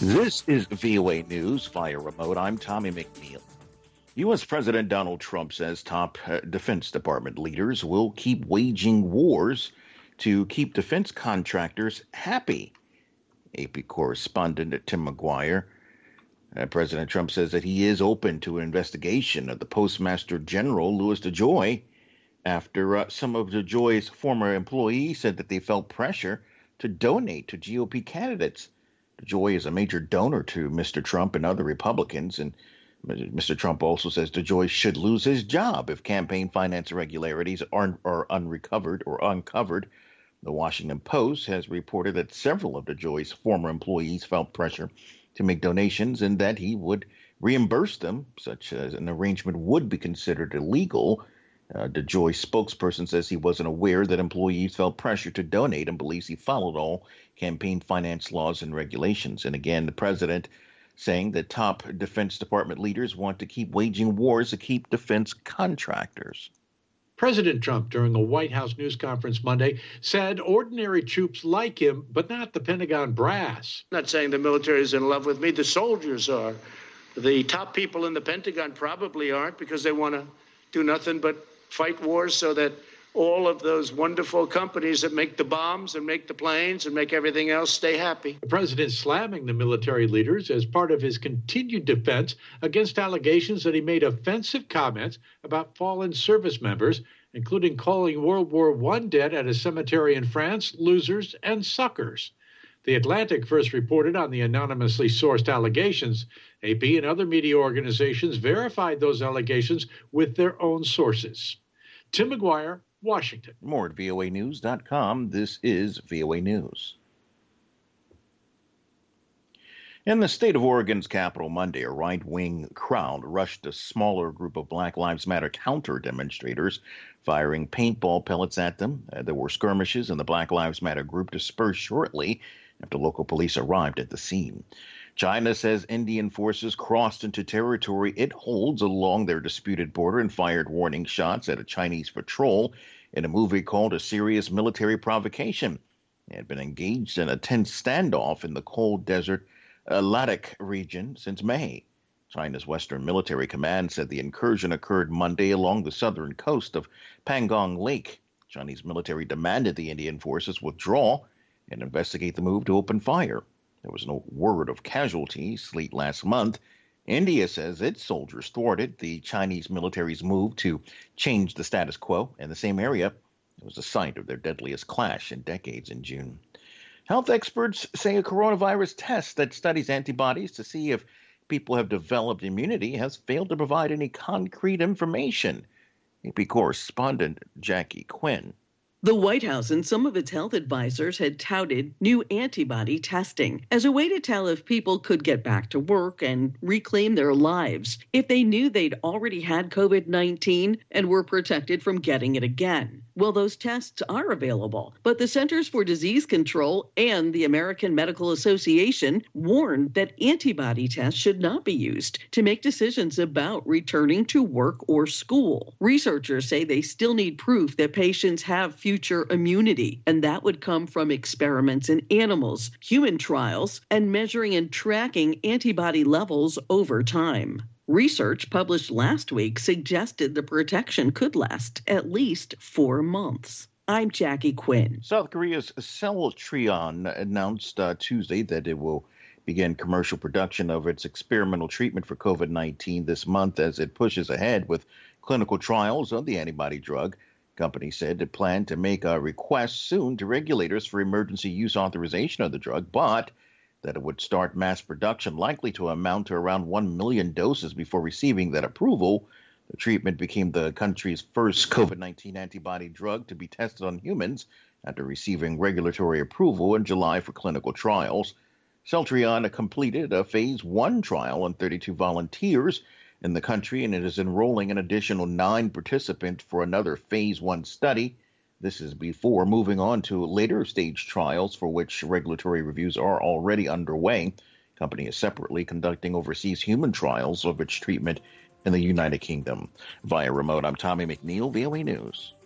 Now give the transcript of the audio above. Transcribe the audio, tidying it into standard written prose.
This is VOA News via remote. I'm Tommy McNeil. U.S. President Donald Trump says top Defense Department leaders will keep waging wars to keep defense contractors happy. AP correspondent Tim McGuire. President Trump says that he is open to an investigation of the Postmaster General, Louis DeJoy, after some of DeJoy's former employees said that they felt pressure to donate to GOP candidates. DeJoy is a major donor to Mr. Trump and other Republicans, and Mr. Trump also says DeJoy should lose his job if campaign finance irregularities are uncovered. The Washington Post has reported that several of DeJoy's former employees felt pressure to make donations and that he would reimburse them. Such as an arrangement would be considered illegal. DeJoy spokesperson says he wasn't aware that employees felt pressure to donate and believes he followed all campaign finance laws and regulations. And again, the president saying that top Defense Department leaders want to keep waging wars to keep defense contractors. President Trump, during a White House news conference Monday, said ordinary troops like him, but not the Pentagon brass. I'm not saying the military is in love with me. The soldiers are. The top people in the Pentagon probably aren't, because they want to do nothing but fight wars so that all of those wonderful companies that make the bombs and make the planes and make everything else stay happy. The president slamming the military leaders as part of his continued defense against allegations that he made offensive comments about fallen service members, including calling World War I dead at a cemetery in France losers and suckers. The Atlantic first reported on the anonymously sourced allegations. AP and other media organizations verified those allegations with their own sources. Tim McGuire, Washington. More at voanews.com. This is VOA News. In the state of Oregon's capital Monday, a right-wing crowd rushed a smaller group of Black Lives Matter counter-demonstrators, firing paintball pellets at them. There were skirmishes, and the Black Lives Matter group dispersed shortly after local police arrived at the scene. China says Indian forces crossed into territory it holds along their disputed border and fired warning shots at a Chinese patrol in a movie called A Serious Military Provocation. They had been engaged in a tense standoff in the cold desert Ladakh region since May. China's Western Military Command said the incursion occurred Monday along the southern coast of Pangong Lake. Chinese military demanded the Indian forces withdraw and investigate the move to open fire. There was no word of casualties late last month. India says its soldiers thwarted the Chinese military's move to change the status quo in the same area. It was the site of their deadliest clash in decades in June. Health experts say a coronavirus test that studies antibodies to see if people have developed immunity has failed to provide any concrete information. AP correspondent Jackie Quinn. The White House and some of its health advisors had touted new antibody testing as a way to tell if people could get back to work and reclaim their lives if they knew they'd already had COVID-19 and were protected from getting it again. Well, those tests are available, but the Centers for Disease Control and the American Medical Association warned that antibody tests should not be used to make decisions about returning to work or school. Researchers say they still need proof that patients have future immunity, and that would come from experiments in animals, human trials, and measuring and tracking antibody levels over time. Research published last week suggested the protection could last at least 4 months. I'm Jackie Quinn. South Korea's Celltrion announced Tuesday that it will begin commercial production of its experimental treatment for COVID-19 this month as it pushes ahead with clinical trials of the antibody drug. The company said it planned to make a request soon to regulators for emergency use authorization of the drug, but that it would start mass production likely to amount to around 1 million doses before receiving that approval. The treatment became the country's first COVID-19 antibody drug to be tested on humans after receiving regulatory approval in July for clinical trials. Celltrion completed a phase 1 trial on 32 volunteers in the country, and it is enrolling an additional 9 participants for another phase 1 study. This is before moving on to later stage trials for which regulatory reviews are already underway. The company is separately conducting overseas human trials of its treatment in the United Kingdom. Via remote, I'm Tommy McNeil, VOA News.